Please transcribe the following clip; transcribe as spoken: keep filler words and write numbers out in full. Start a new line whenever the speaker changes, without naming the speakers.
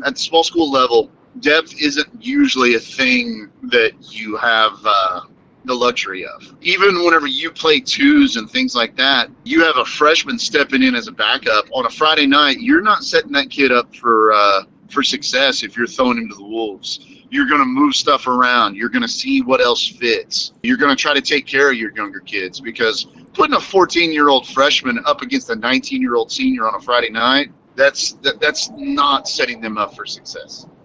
at the small school level, depth isn't usually a thing that you have uh, the luxury of. Even whenever you play twos and things like that, you have a freshman stepping in as a backup on a Friday night. You're not setting that kid up for uh, for success if you're throwing him to the wolves. You're going to move stuff around. You're going to see what else fits. You're going to try to take care of your younger kids, because putting a fourteen-year-old freshman up against a nineteen-year-old senior on a Friday night, that's that, that's not setting them up for success.